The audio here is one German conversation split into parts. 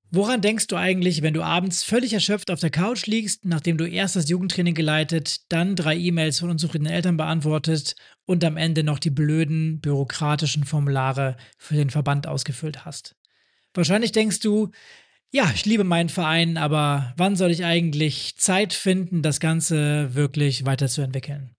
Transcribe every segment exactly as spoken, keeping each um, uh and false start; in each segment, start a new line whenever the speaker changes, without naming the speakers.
Woran denkst du eigentlich, wenn du abends völlig erschöpft auf der Couch liegst, nachdem du erst das Jugendtraining geleitet, dann drei E-Mails von unzufriedenen Eltern beantwortet und am Ende noch die blöden bürokratischen Formulare für den Verband ausgefüllt hast? Wahrscheinlich denkst du, ja, ich liebe meinen Verein, aber wann soll ich eigentlich Zeit finden, das Ganze wirklich weiterzuentwickeln?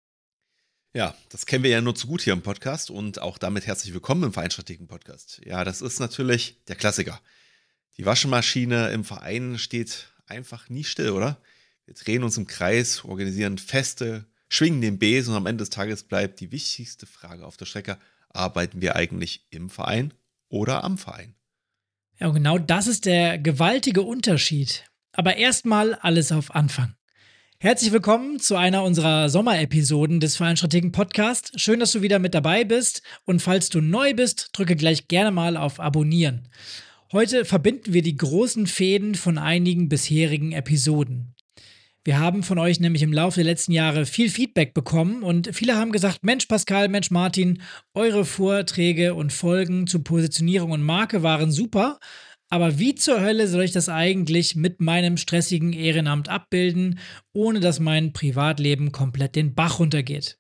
Ja, das kennen wir ja nur zu gut hier im Podcast und auch damit herzlich willkommen im Vereinsstrategen-Podcast. Ja, das ist natürlich der Klassiker. Die Waschmaschine im Verein steht einfach nie still, oder? Wir drehen uns im Kreis, organisieren Feste, schwingen den Besen und am Ende des Tages bleibt die wichtigste Frage auf der Strecke: Arbeiten wir eigentlich im Verein oder am Verein?
Ja, und genau das ist der gewaltige Unterschied. Aber erstmal alles auf Anfang. Herzlich willkommen zu einer unserer Sommerepisoden des Vereinsstrategen Podcast. Schön, dass du wieder mit dabei bist. Und falls du neu bist, drücke gleich gerne mal auf Abonnieren. Heute verbinden wir die großen Fäden von einigen bisherigen Episoden. Wir haben von euch nämlich im Laufe der letzten Jahre viel Feedback bekommen und viele haben gesagt: Mensch Pascal, Mensch Martin, eure Vorträge und Folgen zu Positionierung und Marke waren super, aber wie zur Hölle soll ich das eigentlich mit meinem stressigen Ehrenamt abbilden, ohne dass mein Privatleben komplett den Bach runtergeht?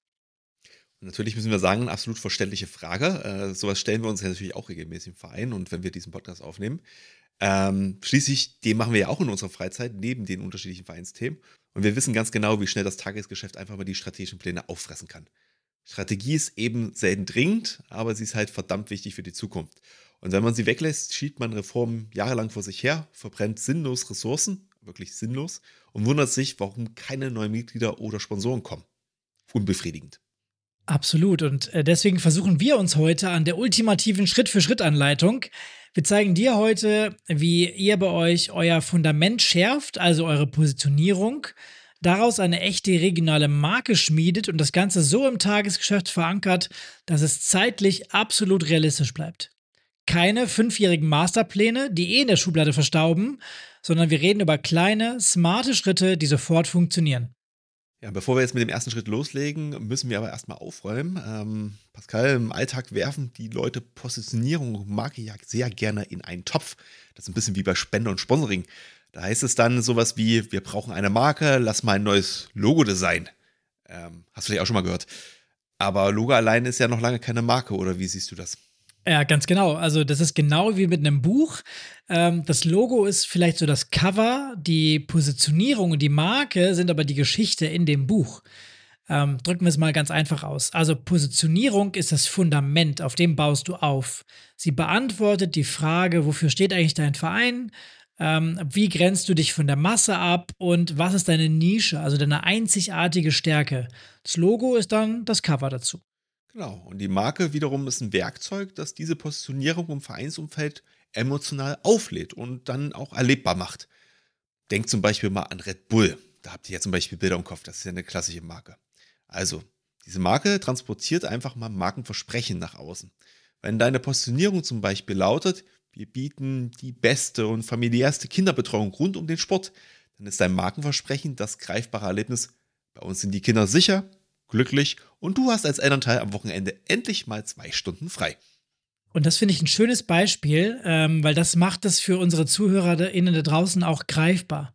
Und natürlich müssen wir sagen, eine absolut verständliche Frage. Äh, sowas stellen wir uns ja natürlich auch regelmäßig im Verein und wenn wir diesen Podcast aufnehmen. Ähm, schließlich, den machen wir ja auch in unserer Freizeit, neben den unterschiedlichen Vereinsthemen. Und wir wissen ganz genau, wie schnell das Tagesgeschäft einfach mal die strategischen Pläne auffressen kann. Strategie ist eben selten dringend, aber sie ist halt verdammt wichtig für die Zukunft. Und wenn man sie weglässt, schiebt man Reformen jahrelang vor sich her, verbrennt sinnlos Ressourcen, wirklich sinnlos, und wundert sich, warum keine neuen Mitglieder oder Sponsoren kommen. Unbefriedigend.
Absolut. Und äh, deswegen versuchen wir uns heute an der ultimativen Schritt-für-Schritt-Anleitung. Wir zeigen dir heute, wie ihr bei euch euer Fundament schärft, also eure Positionierung, daraus eine echte regionale Marke schmiedet und das Ganze so im Tagesgeschäft verankert, dass es zeitlich absolut realistisch bleibt. Keine fünfjährigen Masterpläne, die eh in der Schublade verstauben, sondern wir reden über kleine, smarte Schritte, die sofort funktionieren.
Ja, bevor wir jetzt mit dem ersten Schritt loslegen, müssen wir aber erstmal aufräumen. Ähm, Pascal, im Alltag werfen die Leute Positionierung und Marke ja sehr gerne in einen Topf. Das ist ein bisschen wie bei Spende und Sponsoring. Da heißt es dann sowas wie: Wir brauchen eine Marke, lass mal ein neues Logo designen. Ähm, hast du vielleicht auch schon mal gehört. Aber Logo alleine ist ja noch lange keine Marke, oder wie siehst du das?
Ja, ganz genau. Also das ist genau wie mit einem Buch. Ähm, das Logo ist vielleicht so das Cover, die Positionierung und die Marke sind aber die Geschichte in dem Buch. Ähm, drücken wir es mal ganz einfach aus. Also Positionierung ist das Fundament, auf dem baust du auf. Sie beantwortet die Frage: Wofür steht eigentlich dein Verein? Ähm, wie grenzt du dich von der Masse ab und was ist deine Nische, also deine einzigartige Stärke? Das Logo ist dann das Cover dazu.
Genau. Und die Marke wiederum ist ein Werkzeug, das diese Positionierung im Vereinsumfeld emotional auflädt und dann auch erlebbar macht. Denkt zum Beispiel mal an Red Bull. Da habt ihr ja zum Beispiel Bilder im Kopf. Das ist ja eine klassische Marke. Also, diese Marke transportiert einfach mal Markenversprechen nach außen. Wenn deine Positionierung zum Beispiel lautet: Wir bieten die beste und familiärste Kinderbetreuung rund um den Sport, dann ist dein Markenversprechen das greifbare Erlebnis: Bei uns sind die Kinder sicher, glücklich und du hast als Elternteil am Wochenende endlich mal zwei Stunden frei.
Und das finde ich ein schönes Beispiel, ähm, weil das macht es für unsere ZuhörerInnen da draußen auch greifbar.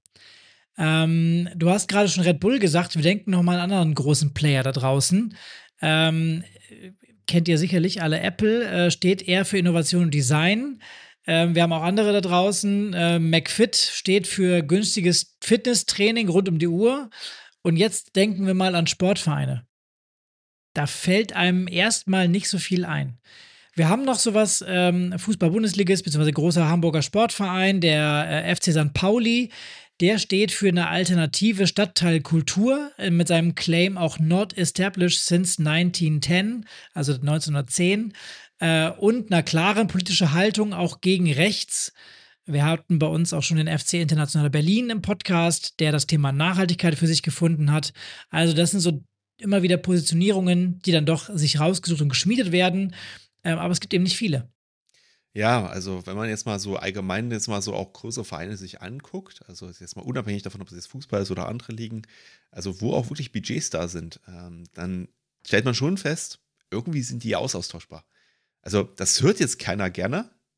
Ähm, du hast gerade schon Red Bull gesagt, wir denken noch mal an einen anderen großen Player da draußen. Ähm, kennt ihr sicherlich alle, Apple äh, steht eher für Innovation und Design. Ähm, wir haben auch andere da draußen. Äh, McFit steht für günstiges Fitnesstraining rund um die Uhr. Und jetzt denken wir mal an Sportvereine. Da fällt einem erstmal nicht so viel ein. Wir haben noch sowas, ähm, Fußball-Bundesligist, beziehungsweise großer Hamburger Sportverein, der äh, F C Sankt Pauli. Der steht für eine alternative Stadtteilkultur äh, mit seinem Claim auch Not Established since neunzehnhundertzehn, also neunzehnhundertzehn, äh, und einer klaren politischen Haltung auch gegen rechts. Wir hatten bei uns auch schon den F C International Berlin im Podcast, der das Thema Nachhaltigkeit für sich gefunden hat. Also das sind so immer wieder Positionierungen, die dann doch sich rausgesucht und geschmiedet werden. Ähm, aber es gibt eben nicht viele.
Ja, also wenn man jetzt mal so allgemein jetzt mal so auch größere Vereine sich anguckt, also jetzt mal unabhängig davon, ob es jetzt Fußball ist oder andere Ligen, also wo auch wirklich Budgets da sind, ähm, dann stellt man schon fest, irgendwie sind die ja austauschbar. Also das hört jetzt keiner gerne,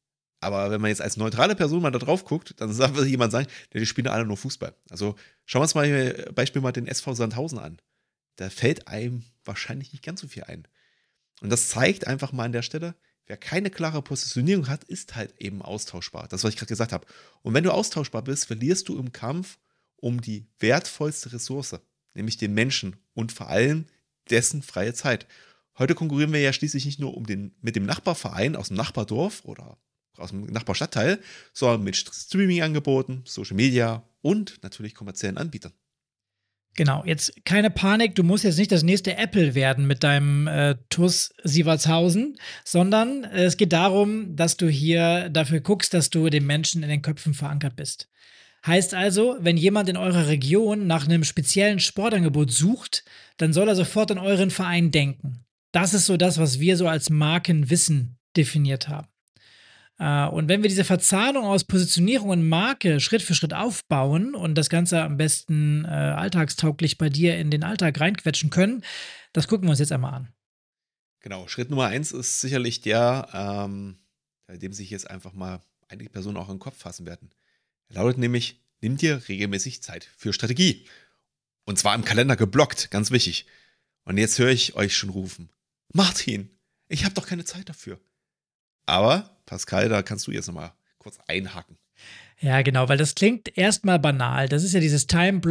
Aber wenn man jetzt als neutrale Person mal da drauf guckt, dann sagt jemand sagen, ja, die spielen alle nur Fußball. Also schauen wir uns mal hier Beispiel mal den S V Sandhausen an. Da fällt einem wahrscheinlich nicht ganz so viel ein. Und das zeigt einfach mal an der Stelle, wer keine klare Positionierung hat, ist halt eben austauschbar. Das, was ich gerade gesagt habe. Und wenn du austauschbar bist, verlierst du im Kampf um die wertvollste Ressource, nämlich den Menschen und vor allem dessen freie Zeit. Heute konkurrieren wir ja schließlich nicht nur um den, mit dem Nachbarverein aus dem Nachbardorf oder aus dem Nachbarstadtteil, sondern mit Streaming-Angeboten, Social Media und natürlich kommerziellen Anbietern.
Genau, jetzt keine Panik, du musst jetzt nicht das nächste Apple werden mit deinem äh, T U S Sievertshausen, sondern äh, es geht darum, dass du hier dafür guckst, dass du den Menschen in den Köpfen verankert bist. Heißt also, wenn jemand in eurer Region nach einem speziellen Sportangebot sucht, dann soll er sofort an euren Verein denken. Das ist so das, was wir so als Markenwissen definiert haben. Äh, und wenn wir diese Verzahnung aus Positionierung und Marke Schritt für Schritt aufbauen und das Ganze am besten äh, alltagstauglich bei dir in den Alltag reinquetschen können, das gucken wir uns jetzt einmal an.
Genau, Schritt Nummer eins ist sicherlich der, ähm, bei dem sich jetzt einfach mal einige Personen auch in den Kopf fassen werden. Er lautet nämlich, nimm dir regelmäßig Zeit für Strategie. Und zwar im Kalender geblockt, ganz wichtig. Und jetzt höre ich euch schon rufen, Martin, ich habe doch keine Zeit dafür. Aber, Pascal, da kannst du jetzt nochmal kurz einhaken.
Ja, genau, weil das klingt erstmal banal. Das ist ja dieses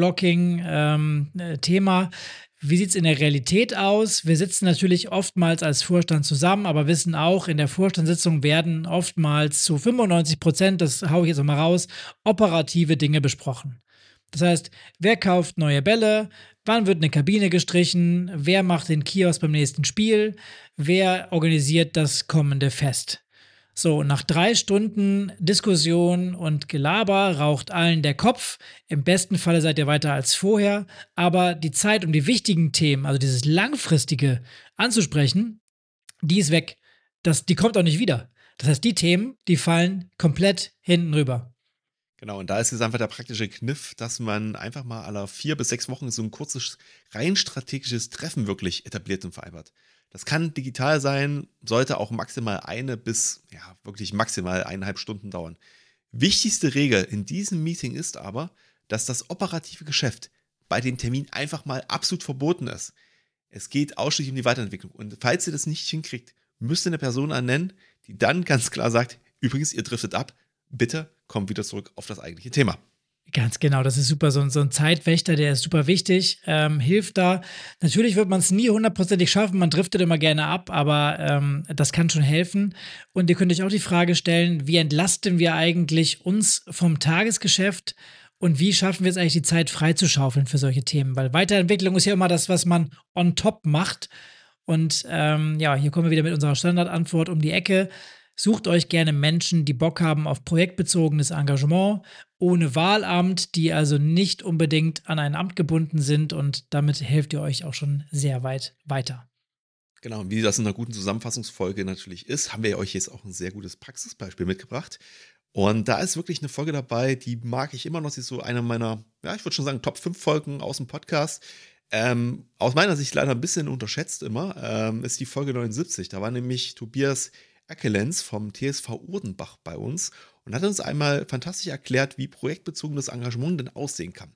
Time-Blocking-Thema. Wie sieht es in der Realität aus? Wir sitzen natürlich oftmals als Vorstand zusammen, aber wissen auch, in der Vorstandssitzung werden oftmals zu fünfundneunzig Prozent, das haue ich jetzt nochmal raus, operative Dinge besprochen. Das heißt, wer kauft neue Bälle? Wann wird eine Kabine gestrichen? Wer macht den Kiosk beim nächsten Spiel? Wer organisiert das kommende Fest? So, nach drei Stunden Diskussion und Gelaber raucht allen der Kopf. Im besten Falle seid ihr weiter als vorher. Aber die Zeit, um die wichtigen Themen, also dieses Langfristige anzusprechen, die ist weg. Das, die kommt auch nicht wieder. Das heißt, die Themen, die fallen komplett hinten rüber.
Genau, und da ist jetzt einfach der praktische Kniff, dass man einfach mal alle vier bis sechs Wochen so ein kurzes, rein strategisches Treffen wirklich etabliert und vereinbart. Das kann digital sein, sollte auch maximal eine bis, ja, wirklich maximal eineinhalb Stunden dauern. Wichtigste Regel in diesem Meeting ist aber, dass das operative Geschäft bei dem Termin einfach mal absolut verboten ist. Es geht ausschließlich um die Weiterentwicklung. Und falls ihr das nicht hinkriegt, müsst ihr eine Person annennen, die dann ganz klar sagt, übrigens, ihr driftet ab, bitte kommt wieder zurück auf das eigentliche Thema.
Ganz genau, das ist super. So, so ein Zeitwächter, der ist super wichtig, ähm, hilft da. Natürlich wird man es nie hundertprozentig schaffen, man driftet immer gerne ab, aber ähm, das kann schon helfen. Und ihr könnt euch auch die Frage stellen, wie entlasten wir eigentlich uns vom Tagesgeschäft und wie schaffen wir es eigentlich, die Zeit freizuschaufeln für solche Themen? Weil Weiterentwicklung ist ja immer das, was man on top macht. Und ähm, ja, hier kommen wir wieder mit unserer Standardantwort um die Ecke. Sucht euch gerne Menschen, die Bock haben auf projektbezogenes Engagement, ohne Wahlamt, die also nicht unbedingt an ein Amt gebunden sind, und damit helft ihr euch auch schon sehr weit weiter.
Genau, und wie das in einer guten Zusammenfassungsfolge natürlich ist, haben wir euch jetzt auch ein sehr gutes Praxisbeispiel mitgebracht. Und da ist wirklich eine Folge dabei, die mag ich immer noch. Sie ist so eine meiner, ja, ich würde schon sagen, Top fünf Folgen aus dem Podcast. Ähm, aus meiner Sicht leider ein bisschen unterschätzt immer, ähm, ist die Folge neunundsiebzig. Da war nämlich Tobias Erkelenz vom T S V Urdenbach bei uns und hat uns einmal fantastisch erklärt, wie projektbezogenes Engagement denn aussehen kann.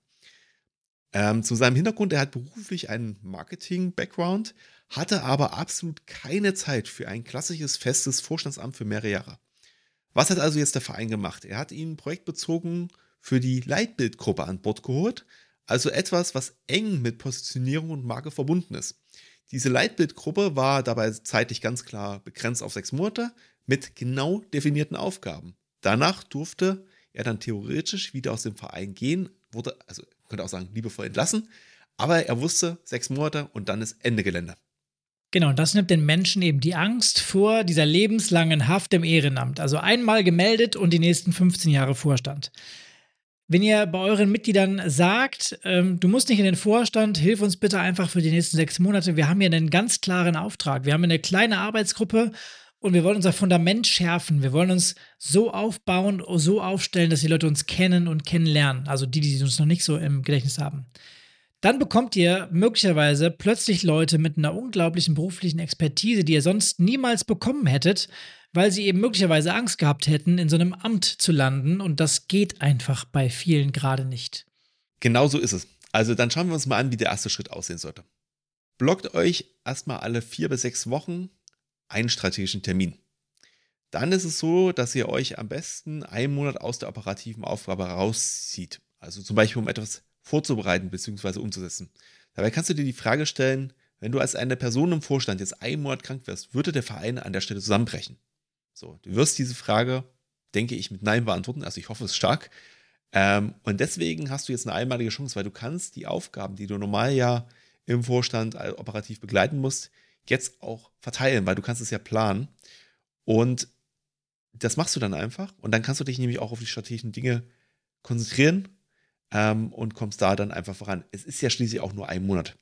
Ähm, zu seinem Hintergrund, er hat beruflich einen Marketing-Background, hatte aber absolut keine Zeit für ein klassisches, festes Vorstandsamt für mehrere Jahre. Was hat also jetzt der Verein gemacht? Er hat ihn projektbezogen für die Leitbildgruppe an Bord geholt, also etwas, was eng mit Positionierung und Marke verbunden ist. Diese Leitbildgruppe war dabei zeitlich ganz klar begrenzt auf sechs Monate mit genau definierten Aufgaben. Danach durfte er dann theoretisch wieder aus dem Verein gehen, wurde, also könnte auch sagen, liebevoll entlassen, aber er wusste, sechs Monate und dann ist Ende Gelände.
Genau, und das nimmt den Menschen eben die Angst vor dieser lebenslangen Haft im Ehrenamt. Also einmal gemeldet und die nächsten fünfzehn Jahre Vorstand. Wenn ihr bei euren Mitgliedern sagt, ähm, du musst nicht in den Vorstand, hilf uns bitte einfach für die nächsten sechs Monate. Wir haben hier einen ganz klaren Auftrag. Wir haben eine kleine Arbeitsgruppe und wir wollen unser Fundament schärfen. Wir wollen uns so aufbauen, so aufstellen, dass die Leute uns kennen und kennenlernen. Also die, die uns noch nicht so im Gedächtnis haben. Dann bekommt ihr möglicherweise plötzlich Leute mit einer unglaublichen beruflichen Expertise, die ihr sonst niemals bekommen hättet, weil sie eben möglicherweise Angst gehabt hätten, in so einem Amt zu landen. Und das geht einfach bei vielen gerade nicht.
Genau so ist es. Also dann schauen wir uns mal an, wie der erste Schritt aussehen sollte. Blockt euch erstmal alle vier bis sechs Wochen einen strategischen Termin. Dann ist es so, dass ihr euch am besten einen Monat aus der operativen Aufgabe rauszieht. Also zum Beispiel, um etwas vorzubereiten bzw. umzusetzen. Dabei kannst du dir die Frage stellen, wenn du als eine Person im Vorstand jetzt einen Monat krank wirst, würde der Verein an der Stelle zusammenbrechen? So, du wirst diese Frage, denke ich, mit Nein beantworten. Also ich hoffe es stark. Ähm, und deswegen hast du jetzt eine einmalige Chance, weil du kannst die Aufgaben, die du normal ja im Vorstand operativ begleiten musst, jetzt auch verteilen, weil du kannst es ja planen. Und das machst du dann einfach. Und dann kannst du dich nämlich auch auf die strategischen Dinge konzentrieren ähm, und kommst da dann einfach voran. Es ist ja schließlich auch nur ein Monat.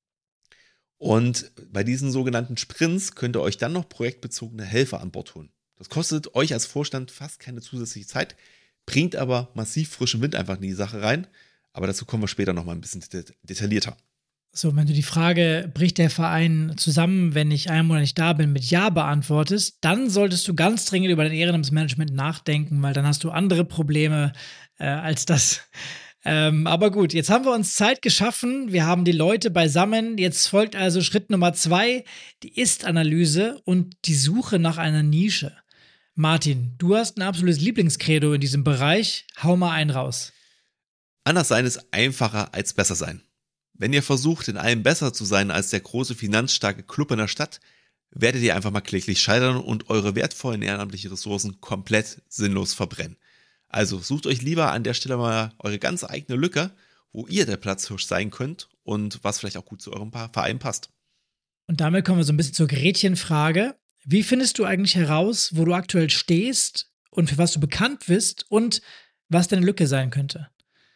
Und bei diesen sogenannten Sprints könnt ihr euch dann noch projektbezogene Helfer an Bord holen. Das kostet euch als Vorstand fast keine zusätzliche Zeit, bringt aber massiv frischen Wind einfach in die Sache rein. Aber dazu kommen wir später nochmal ein bisschen detaillierter.
So, wenn du die Frage, bricht der Verein zusammen, wenn ich einen Monat nicht da bin, mit Ja beantwortest, dann solltest du ganz dringend über dein Ehrenamtsmanagement nachdenken, weil dann hast du andere Probleme äh, als das. Ähm, aber gut, jetzt haben wir uns Zeit geschaffen, wir haben die Leute beisammen, jetzt folgt also Schritt Nummer zwei, die Ist-Analyse und die Suche nach einer Nische. Martin, du hast ein absolutes Lieblingskredo in diesem Bereich, hau mal einen raus.
Anders sein ist einfacher als besser sein. Wenn ihr versucht, in allem besser zu sein als der große finanzstarke Club in der Stadt, werdet ihr einfach mal kläglich scheitern und eure wertvollen ehrenamtlichen Ressourcen komplett sinnlos verbrennen. Also sucht euch lieber an der Stelle mal eure ganz eigene Lücke, wo ihr der Platzhirsch sein könnt und was vielleicht auch gut zu eurem Verein passt.
Und damit kommen wir so ein bisschen zur Gretchenfrage. Wie findest du eigentlich heraus, wo du aktuell stehst und für was du bekannt bist und was deine Lücke sein könnte?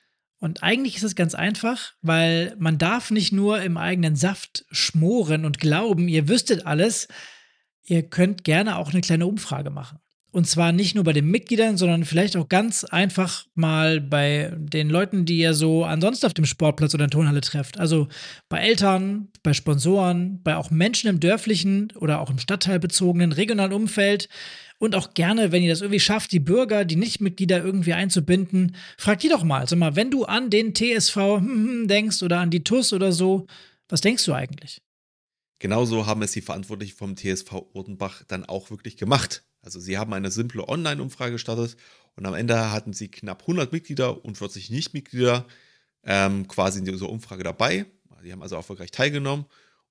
Und eigentlich ist es ganz einfach, weil man darf nicht nur im eigenen Saft schmoren und glauben, ihr wüsstet alles. Ihr könnt gerne auch eine kleine Umfrage machen. Und zwar nicht nur bei den Mitgliedern, sondern vielleicht auch ganz einfach mal bei den Leuten, die ihr so ansonsten auf dem Sportplatz oder in der Turnhalle trefft. Also bei Eltern, bei Sponsoren, bei auch Menschen im dörflichen oder auch im stadtteilbezogenen regionalen Umfeld. Und auch gerne, wenn ihr das irgendwie schafft, die Bürger, die Nichtmitglieder irgendwie einzubinden, fragt die doch mal. Sag mal, wenn du an den T S V denkst oder an die T U S oder so, was denkst du eigentlich?
Genauso haben es die Verantwortlichen vom T S V Urtenbach dann auch wirklich gemacht. Also sie haben eine simple Online-Umfrage gestartet und am Ende hatten sie knapp hundert Mitglieder und vierzig Nichtmitglieder ähm, quasi in dieser Umfrage dabei. Die haben also erfolgreich teilgenommen.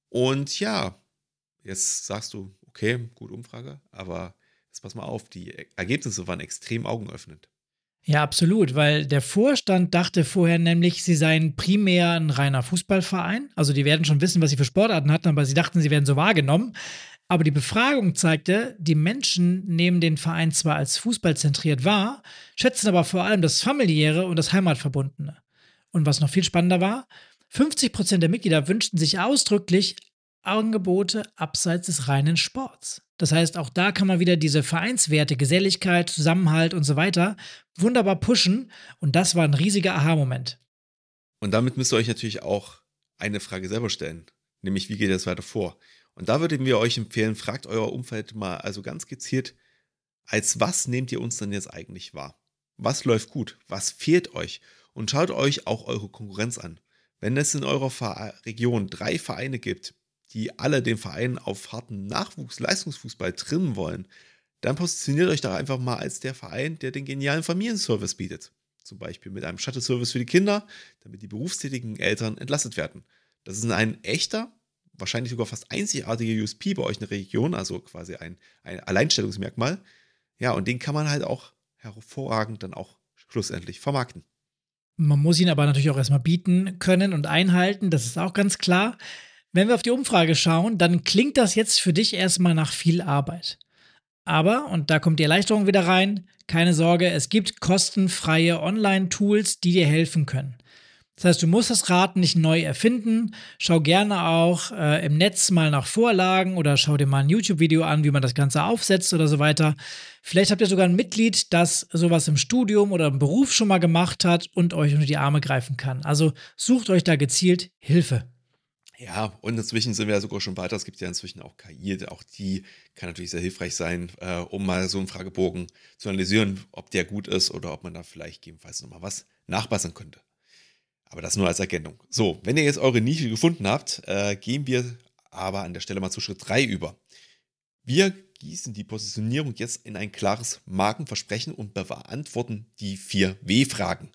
Und ja, jetzt sagst du, okay, gute Umfrage, aber jetzt pass mal auf, die Ergebnisse waren extrem augenöffnend.
Ja, absolut, weil der Vorstand dachte vorher nämlich, sie seien primär ein reiner Fußballverein. Also die werden schon wissen, was sie für Sportarten hatten, aber sie dachten, sie werden so wahrgenommen. Aber die Befragung zeigte, die Menschen nehmen den Verein zwar als fußballzentriert wahr, schätzen aber vor allem das Familiäre und das Heimatverbundene. Und was noch viel spannender war, fünfzig Prozent der Mitglieder wünschten sich ausdrücklich Angebote abseits des reinen Sports. Das heißt, auch da kann man wieder diese Vereinswerte, Geselligkeit, Zusammenhalt und so weiter wunderbar pushen. Und das war ein riesiger Aha-Moment.
Und damit müsst ihr euch natürlich auch eine Frage selber stellen, nämlich wie geht es weiter vor? Und da würden wir euch empfehlen, fragt euer Umfeld mal also ganz gezielt, als was nehmt ihr uns denn jetzt eigentlich wahr? Was läuft gut? Was fehlt euch? Und schaut euch auch eure Konkurrenz an. Wenn es in eurer Region drei Vereine gibt, die alle den Verein auf harten Nachwuchs-Leistungsfußball trimmen wollen, dann positioniert euch doch einfach mal als der Verein, der den genialen Familienservice bietet. Zum Beispiel mit einem Shuttle-Service für die Kinder, damit die berufstätigen Eltern entlastet werden. Das ist ein echter, wahrscheinlich sogar fast einzigartiger U S P bei euch in der Region, also quasi ein, ein Alleinstellungsmerkmal. Ja, und den kann man halt auch hervorragend dann auch schlussendlich vermarkten.
Man muss ihn aber natürlich auch erstmal bieten können und einhalten, das ist auch ganz klar. Wenn wir auf die Umfrage schauen, dann klingt das jetzt für dich erstmal nach viel Arbeit. Aber, und da kommt die Erleichterung wieder rein, keine Sorge, es gibt kostenfreie Online-Tools, die dir helfen können. Das heißt, du musst das Rad nicht neu erfinden. Schau gerne auch äh, im Netz mal nach Vorlagen oder schau dir mal ein YouTube-Video an, wie man das Ganze aufsetzt oder so weiter. Vielleicht habt ihr sogar ein Mitglied, das sowas im Studium oder im Beruf schon mal gemacht hat und euch unter die Arme greifen kann. Also sucht euch da gezielt Hilfe.
Ja, und inzwischen sind wir ja sogar schon weiter. Es gibt ja inzwischen auch K I, auch die kann natürlich sehr hilfreich sein, äh, um mal so einen Fragebogen zu analysieren, ob der gut ist oder ob man da vielleicht gegebenenfalls nochmal was nachbessern könnte. Aber das nur als Ergänzung. So, wenn ihr jetzt eure Nische gefunden habt, äh, gehen wir aber an der Stelle mal zu Schritt drei über. Wir gießen die Positionierung jetzt in ein klares Markenversprechen und beantworten die vier W-Fragen.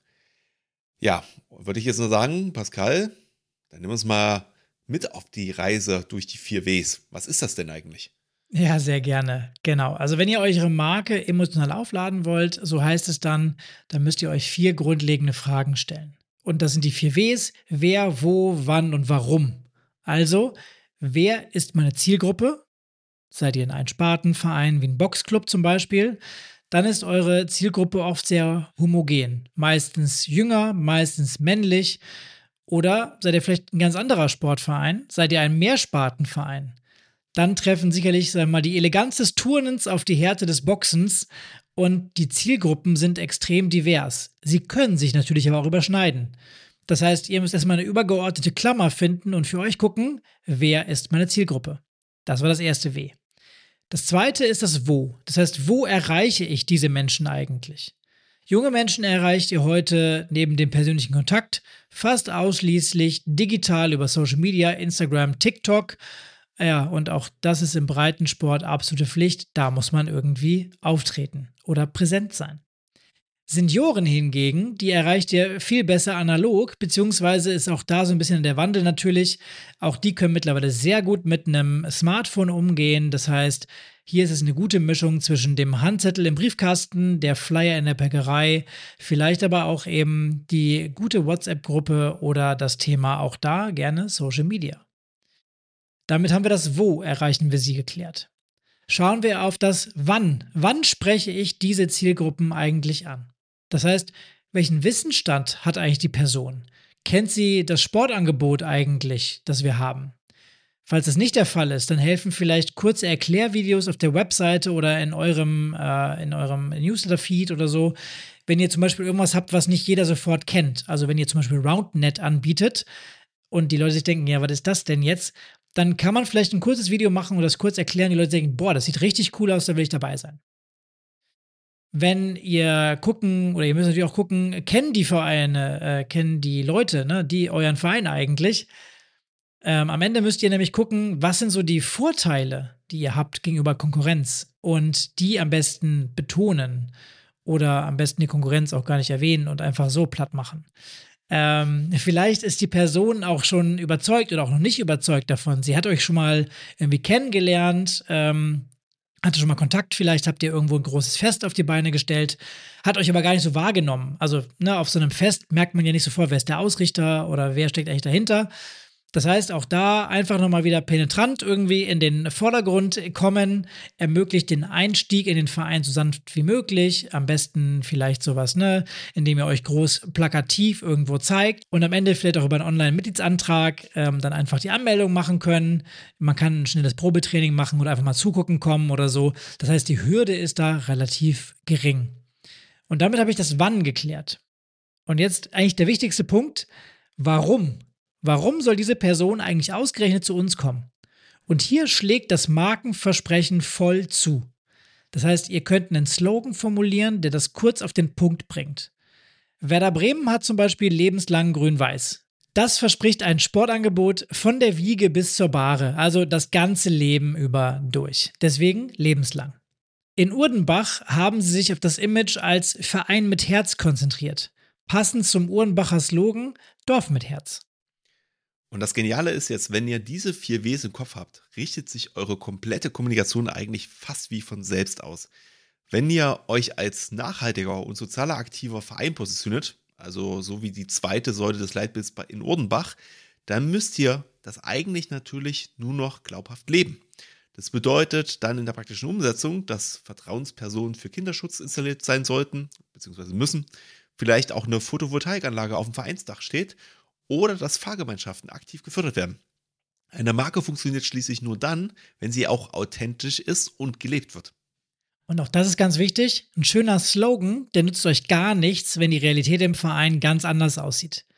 Ja, würde ich jetzt nur sagen, Pascal, dann nimm uns mal mit auf die Reise durch die vier Ws. Was ist das denn eigentlich?
Ja, sehr gerne. Genau. Also wenn ihr eure Marke emotional aufladen wollt, so heißt es dann, dann müsst ihr euch vier grundlegende Fragen stellen. Und das sind die vier Ws: Wer, wo, wann und warum. Also, wer ist meine Zielgruppe? Seid ihr in einem Spartenverein wie ein Boxclub zum Beispiel? Dann ist eure Zielgruppe oft sehr homogen. Meistens jünger, meistens männlich. Oder seid ihr vielleicht ein ganz anderer Sportverein? Seid ihr ein Mehrspartenverein? Dann treffen sicherlich, sagen wir mal, die Eleganz des Turnens auf die Härte des Boxens und die Zielgruppen sind extrem divers. Sie können sich natürlich aber auch überschneiden. Das heißt, ihr müsst erstmal eine übergeordnete Klammer finden und für euch gucken, wer ist meine Zielgruppe. Das war das erste W. Das zweite ist das Wo. Das heißt, wo erreiche ich diese Menschen eigentlich? Junge Menschen erreicht ihr heute neben dem persönlichen Kontakt fast ausschließlich digital über Social Media, Instagram, TikTok. Ja, und auch das ist im Breitensport absolute Pflicht. Da muss man irgendwie auftreten oder präsent sein. Senioren hingegen, die erreicht ihr viel besser analog, beziehungsweise ist auch da so ein bisschen der Wandel natürlich. Auch die können mittlerweile sehr gut mit einem Smartphone umgehen. Das heißt, hier ist es eine gute Mischung zwischen dem Handzettel im Briefkasten, der Flyer in der Bäckerei, vielleicht aber auch eben die gute WhatsApp-Gruppe oder das Thema auch da gerne Social Media. Damit haben wir das Wo erreichen wir sie geklärt. Schauen wir auf das Wann. Wann spreche ich diese Zielgruppen eigentlich an? Das heißt, welchen Wissensstand hat eigentlich die Person? Kennt sie das Sportangebot eigentlich, das wir haben? Falls das nicht der Fall ist, dann helfen vielleicht kurze Erklärvideos auf der Webseite oder in eurem, äh, in eurem Newsletter-Feed oder so. Wenn ihr zum Beispiel irgendwas habt, was nicht jeder sofort kennt, also wenn ihr zum Beispiel RoundNet anbietet und die Leute sich denken, ja, was ist das denn jetzt? Dann kann man vielleicht ein kurzes Video machen und das kurz erklären. Die Leute denken, boah, das sieht richtig cool aus, da will ich dabei sein. Wenn ihr gucken, oder ihr müsst natürlich auch gucken, kennen die Vereine, äh, kennen die Leute, ne, die euren Verein eigentlich. Ähm, am Ende müsst ihr nämlich gucken, was sind so die Vorteile, die ihr habt gegenüber Konkurrenz und die am besten betonen oder am besten die Konkurrenz auch gar nicht erwähnen und einfach so platt machen. Ähm, vielleicht ist die Person auch schon überzeugt oder auch noch nicht überzeugt davon. Sie hat euch schon mal irgendwie kennengelernt, ähm, hatte schon mal Kontakt, vielleicht habt ihr irgendwo ein großes Fest auf die Beine gestellt, hat euch aber gar nicht so wahrgenommen. Also, ne, auf so einem Fest merkt man ja nicht sofort, wer ist der Ausrichter oder wer steckt eigentlich dahinter. Das heißt, auch da einfach nochmal wieder penetrant irgendwie in den Vordergrund kommen, ermöglicht den Einstieg in den Verein so sanft wie möglich. Am besten vielleicht sowas, ne, indem ihr euch groß plakativ irgendwo zeigt und am Ende vielleicht auch über einen Online-Mitgliedsantrag ähm, dann einfach die Anmeldung machen können. Man kann ein schnelles Probetraining machen oder einfach mal zugucken kommen oder so. Das heißt, die Hürde ist da relativ gering. Und damit habe ich das Wann geklärt. Und jetzt eigentlich der wichtigste Punkt: Warum? Warum soll diese Person eigentlich ausgerechnet zu uns kommen? Und hier schlägt das Markenversprechen voll zu. Das heißt, ihr könnt einen Slogan formulieren, der das kurz auf den Punkt bringt. Werder Bremen hat zum Beispiel lebenslang Grün-Weiß. Das verspricht ein Sportangebot von der Wiege bis zur Bahre, also das ganze Leben über durch. Deswegen lebenslang. In Urdenbach haben sie sich auf das Image als Verein mit Herz konzentriert. Passend zum Urdenbacher Slogan Dorf mit Herz.
Und das Geniale ist jetzt, wenn ihr diese vier Ws im Kopf habt, richtet sich eure komplette Kommunikation eigentlich fast wie von selbst aus. Wenn ihr euch als nachhaltiger und sozialer aktiver Verein positioniert, also so wie die zweite Säule des Leitbilds in Urdenbach, dann müsst ihr das eigentlich natürlich nur noch glaubhaft leben. Das bedeutet dann in der praktischen Umsetzung, dass Vertrauenspersonen für Kinderschutz installiert sein sollten, beziehungsweise müssen, vielleicht auch eine Photovoltaikanlage auf dem Vereinsdach steht oder dass Fahrgemeinschaften aktiv gefördert werden. Eine Marke funktioniert schließlich nur dann, wenn sie auch authentisch ist und gelebt wird.
Und auch das ist ganz wichtig, ein schöner Slogan, der nützt euch gar nichts, wenn die Realität im Verein ganz anders aussieht.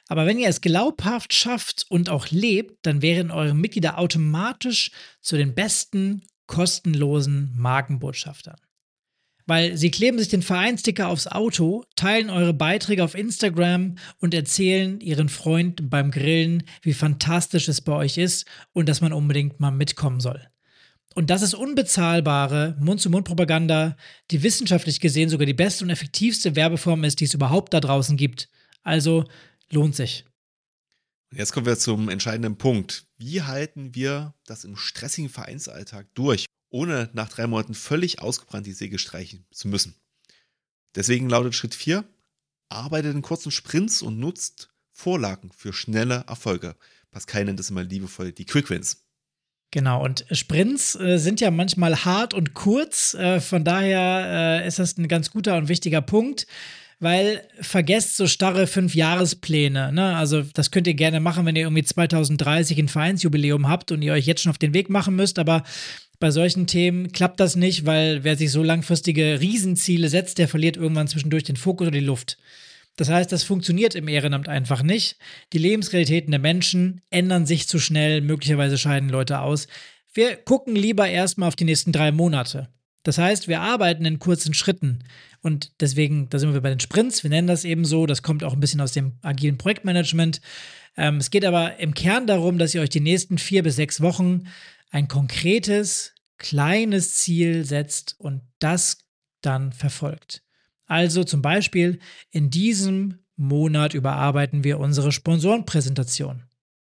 Aber wenn ihr es glaubhaft schafft und auch lebt, dann wären eure Mitglieder automatisch zu den besten kostenlosen Markenbotschaftern. Weil sie kleben sich den Vereinssticker aufs Auto, teilen eure Beiträge auf Instagram und erzählen ihren Freunden beim Grillen, wie fantastisch es bei euch ist und dass man unbedingt mal mitkommen soll. Und das ist unbezahlbare Mund-zu-Mund-Propaganda, die wissenschaftlich gesehen sogar die beste und effektivste Werbeform ist, die es überhaupt da draußen gibt. Also lohnt sich.
Und jetzt kommen wir zum entscheidenden Punkt. Wie halten wir das im stressigen Vereinsalltag durch, ohne nach drei Monaten völlig ausgebrannt die Säge streichen zu müssen? Deswegen lautet Schritt vier, arbeitet in kurzen Sprints und nutzt Vorlagen für schnelle Erfolge. Pascal nennt das immer liebevoll die Quick Wins.
Genau, und Sprints äh, sind ja manchmal hart und kurz, äh, von daher äh, ist das ein ganz guter und wichtiger Punkt, weil vergesst so starre Fünfjahrespläne, ne? Also das könnt ihr gerne machen, wenn ihr irgendwie zwanzig dreißig ein Vereinsjubiläum habt und ihr euch jetzt schon auf den Weg machen müsst, aber bei solchen Themen klappt das nicht, weil wer sich so langfristige Riesenziele setzt, der verliert irgendwann zwischendurch den Fokus oder die Luft. Das heißt, das funktioniert im Ehrenamt einfach nicht. Die Lebensrealitäten der Menschen ändern sich zu schnell, möglicherweise scheiden Leute aus. Wir gucken lieber erstmal auf die nächsten drei Monate. Das heißt, wir arbeiten in kurzen Schritten. Und deswegen, da sind wir bei den Sprints, wir nennen das eben so, das kommt auch ein bisschen aus dem agilen Projektmanagement. Ähm, es geht aber im Kern darum, dass ihr euch die nächsten vier bis sechs Wochen ein konkretes, kleines Ziel setzt und das dann verfolgt. Also zum Beispiel, in diesem Monat überarbeiten wir unsere Sponsorenpräsentation.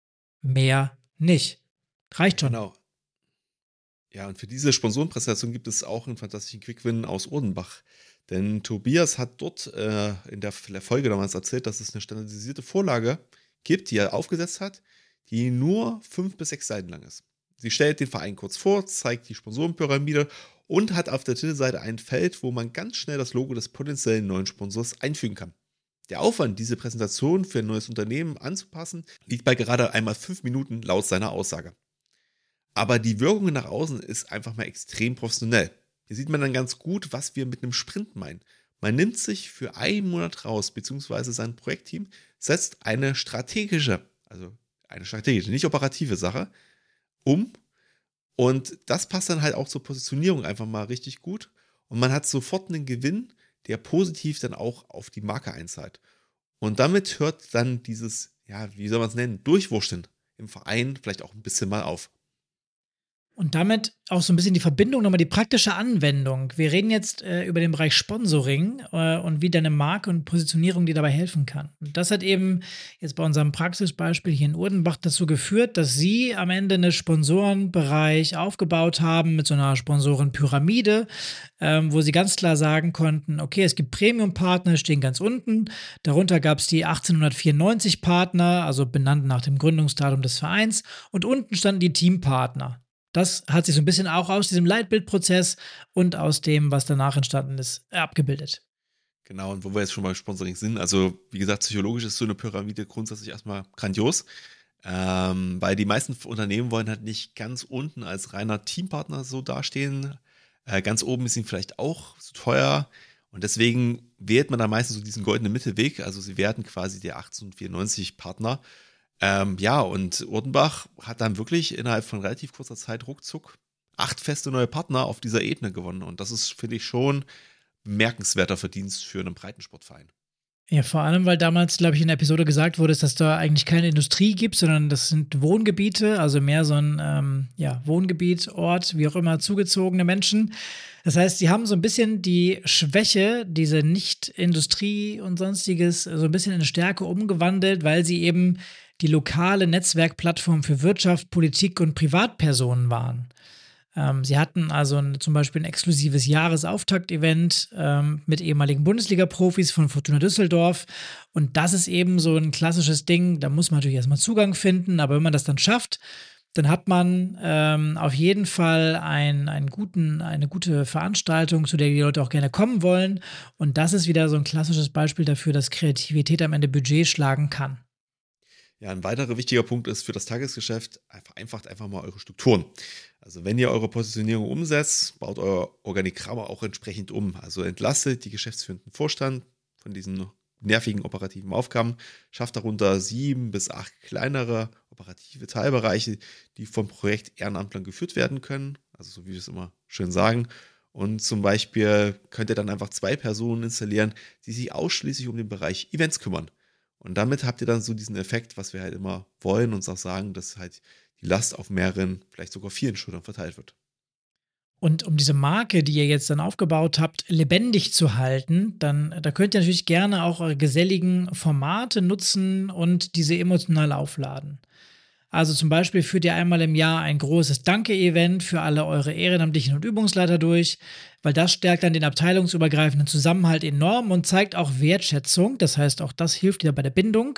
Mehr nicht. Reicht schon.
Genau. Ja, und für diese Sponsorenpräsentation gibt es auch einen fantastischen Quick-Win aus Urdenbach. Denn Tobias hat dort äh, in der Folge damals erzählt, dass es eine standardisierte Vorlage gibt, die er aufgesetzt hat, die nur fünf bis sechs Seiten lang ist. Sie stellt den Verein kurz vor, zeigt die Sponsorenpyramide und hat auf der Titelseite ein Feld, wo man ganz schnell das Logo des potenziellen neuen Sponsors einfügen kann. Der Aufwand, diese Präsentation für ein neues Unternehmen anzupassen, liegt bei gerade einmal fünf Minuten laut seiner Aussage. Aber die Wirkung nach außen ist einfach mal extrem professionell. Hier sieht man dann ganz gut, was wir mit einem Sprint meinen. Man nimmt sich für einen Monat raus, beziehungsweise sein Projektteam setzt eine strategische, also eine strategische, nicht operative Sache um. Und das passt dann halt auch zur Positionierung einfach mal richtig gut. Und man hat sofort einen Gewinn, der positiv dann auch auf die Marke einzahlt. Und damit hört dann dieses, ja, wie soll man es nennen, Durchwurschteln im Verein vielleicht auch ein bisschen mal auf.
Und damit auch so ein bisschen die Verbindung, nochmal die praktische Anwendung. Wir reden jetzt äh, über den Bereich Sponsoring äh, und wie deine Marke und Positionierung dir dabei helfen kann. Und das hat eben jetzt bei unserem Praxisbeispiel hier in Urdenbach dazu geführt, dass sie am Ende einen Sponsorenbereich aufgebaut haben mit so einer Sponsorenpyramide, ähm, wo sie ganz klar sagen konnten, okay, es gibt Premium-Partner, stehen ganz unten. Darunter gab es die achtzehnhundertvierundneunzig Partner, also benannt nach dem Gründungsdatum des Vereins. Und unten standen die Teampartner. Das hat sich so ein bisschen auch aus diesem Leitbildprozess und aus dem, was danach entstanden ist, abgebildet.
Genau, und wo wir jetzt schon beim Sponsoring sind, also wie gesagt, psychologisch ist so eine Pyramide grundsätzlich erstmal grandios, ähm, weil die meisten Unternehmen wollen halt nicht ganz unten als reiner Teampartner so dastehen. Äh, ganz oben ist ihnen vielleicht auch zu teuer und deswegen wählt man da meistens so diesen goldenen Mittelweg, also sie werden quasi der achtzehnhundertvierundneunzig Partner. Ähm, ja, und Urdenbach hat dann wirklich innerhalb von relativ kurzer Zeit ruckzuck acht feste neue Partner auf dieser Ebene gewonnen. Und das ist, finde ich, schon bemerkenswerter Verdienst für einen Breitensportverein.
Ja, vor allem, weil damals, glaube ich, in der Episode gesagt wurde, dass da eigentlich keine Industrie gibt, sondern das sind Wohngebiete, also mehr so ein ähm, ja, Wohngebiet, Ort, wie auch immer, zugezogene Menschen. Das heißt, sie haben so ein bisschen die Schwäche, diese Nicht-Industrie und sonstiges, so ein bisschen in Stärke umgewandelt, weil sie eben die lokale Netzwerkplattform für Wirtschaft, Politik und Privatpersonen waren. Ähm, sie hatten also ein, zum Beispiel ein exklusives Jahresauftakt-Event ähm, mit ehemaligen Bundesliga-Profis von Fortuna Düsseldorf. Und das ist eben so ein klassisches Ding, da muss man natürlich erstmal Zugang finden, aber wenn man das dann schafft, dann hat man ähm, auf jeden Fall ein, einen guten, eine gute Veranstaltung, zu der die Leute auch gerne kommen wollen. Und das ist wieder so ein klassisches Beispiel dafür, dass Kreativität am Ende Budget schlagen kann.
Ja, ein weiterer wichtiger Punkt ist für das Tagesgeschäft, vereinfacht einfach mal eure Strukturen. Also wenn ihr eure Positionierung umsetzt, baut euer Organigramm auch entsprechend um. Also entlastet die geschäftsführenden Vorstand von diesen nervigen operativen Aufgaben, schafft darunter sieben bis acht kleinere operative Teilbereiche, die vom Projekt Ehrenamtlern geführt werden können, also so wie wir es immer schön sagen. Und zum Beispiel könnt ihr dann einfach zwei Personen installieren, die sich ausschließlich um den Bereich Events kümmern. Und damit habt ihr dann so diesen Effekt, was wir halt immer wollen, uns auch sagen, dass halt die Last auf mehreren, vielleicht sogar vielen Schultern verteilt wird.
Und um diese Marke, die ihr jetzt dann aufgebaut habt, lebendig zu halten, dann da könnt ihr natürlich gerne auch eure geselligen Formate nutzen und diese emotional aufladen. Also zum Beispiel führt ihr einmal im Jahr ein großes Danke-Event für alle eure Ehrenamtlichen und Übungsleiter durch, weil das stärkt dann den abteilungsübergreifenden Zusammenhalt enorm und zeigt auch Wertschätzung. Das heißt, auch das hilft wieder bei der Bindung.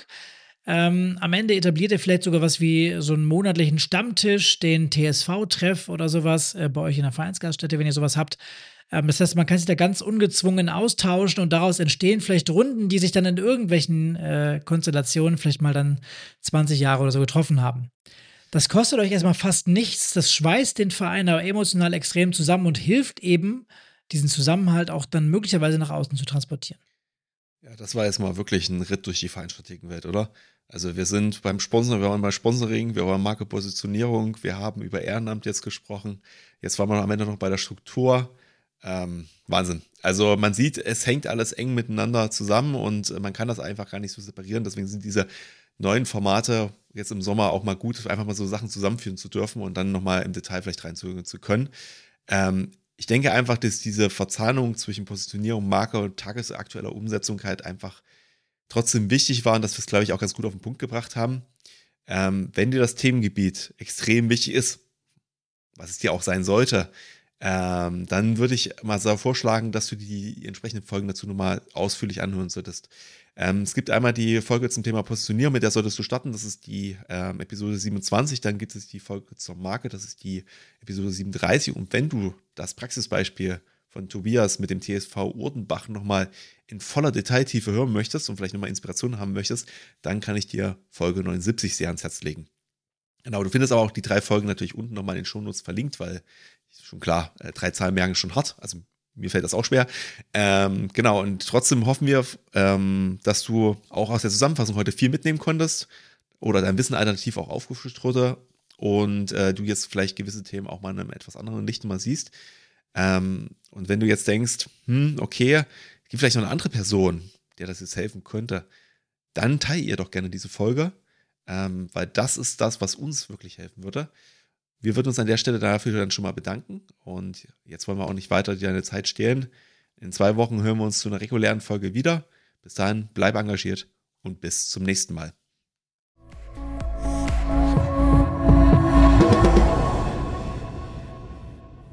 Ähm, am Ende etabliert ihr vielleicht sogar was wie so einen monatlichen Stammtisch, den T S V-Treff oder sowas äh, bei euch in der Vereinsgaststätte, wenn ihr sowas habt. Ähm, das heißt, man kann sich da ganz ungezwungen austauschen und daraus entstehen vielleicht Runden, die sich dann in irgendwelchen äh, Konstellationen vielleicht mal dann zwanzig Jahre oder so getroffen haben. Das kostet euch erstmal fast nichts, das schweißt den Verein aber emotional extrem zusammen und hilft eben, diesen Zusammenhalt auch dann möglicherweise nach außen zu transportieren.
Ja, das war jetzt mal wirklich ein Ritt durch die Vereinsstrategenwelt, oder? Also wir sind beim Sponsor, wir waren bei Sponsoring, wir waren Marke Positionierung, wir haben über Ehrenamt jetzt gesprochen. Jetzt waren wir am Ende noch bei der Struktur. Ähm, Wahnsinn. Also man sieht, es hängt alles eng miteinander zusammen und man kann das einfach gar nicht so separieren. Deswegen sind diese neuen Formate jetzt im Sommer auch mal gut, einfach mal so Sachen zusammenführen zu dürfen und dann nochmal im Detail vielleicht reinzugehen zu können. Ähm, ich denke einfach, dass diese Verzahnung zwischen Positionierung, Marke und tagesaktueller Umsetzung halt einfach trotzdem wichtig war und dass wir es, glaube ich, auch ganz gut auf den Punkt gebracht haben. Ähm, wenn dir das Themengebiet extrem wichtig ist, was es dir auch sein sollte, ähm, dann würde ich mal so vorschlagen, dass du die entsprechenden Folgen dazu nochmal ausführlich anhören solltest. Ähm, es gibt einmal die Folge zum Thema Positionieren, mit der solltest du starten, das ist die ähm, Episode siebenundzwanzig, dann gibt es die Folge zur Marke, das ist die Episode siebenunddreißig und wenn du das Praxisbeispiel von Tobias mit dem T S V Urdenbach nochmal in voller Detailtiefe hören möchtest und vielleicht nochmal Inspiration haben möchtest, dann kann ich dir Folge neunundsiebzig sehr ans Herz legen. Genau, du findest aber auch die drei Folgen natürlich unten nochmal in den Shownotes verlinkt, weil, ist schon klar, äh, drei Zahlen merken ist schon hart, also mir fällt das auch schwer. Ähm, genau, und trotzdem hoffen wir, ähm, dass du auch aus der Zusammenfassung heute viel mitnehmen konntest oder dein Wissen alternativ auch aufgefrischt wurde und äh, du jetzt vielleicht gewisse Themen auch mal in einem etwas anderen Licht mal siehst. Ähm, und wenn du jetzt denkst, hm, okay, es gibt vielleicht noch eine andere Person, der das jetzt helfen könnte, dann teile ihr doch gerne diese Folge, ähm, weil das ist das, was uns wirklich helfen würde. Wir würden uns an der Stelle dafür dann schon mal bedanken und jetzt wollen wir auch nicht weiter deine Zeit stehlen. In zwei Wochen hören wir uns zu einer regulären Folge wieder. Bis dahin, bleib engagiert und bis zum nächsten Mal.